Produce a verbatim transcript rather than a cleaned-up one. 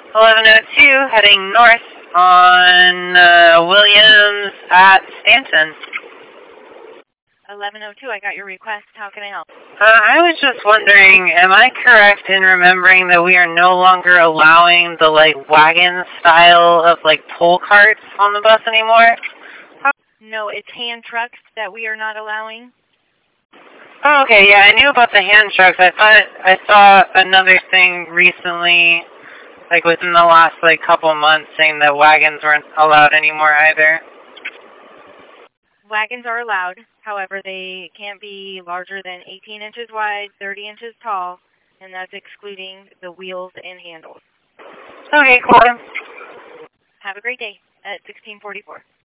eleven oh two, heading north on uh, Williams at Stanton. eleven oh two, I got your request. How can I help? Uh, I was just wondering, am I correct in remembering that we are no longer allowing the, like, wagon style of, like, pull carts on the bus anymore? No, it's hand trucks that we are not allowing. Oh, okay, yeah, I knew about the hand trucks. I thought I saw another thing recently, like within the last, like, couple months, saying that wagons weren't allowed anymore either. Wagons are allowed. However, they can't be larger than eighteen inches wide, thirty inches tall, and that's excluding the wheels and handles. Okay, cool. Have a great day at sixteen forty-four.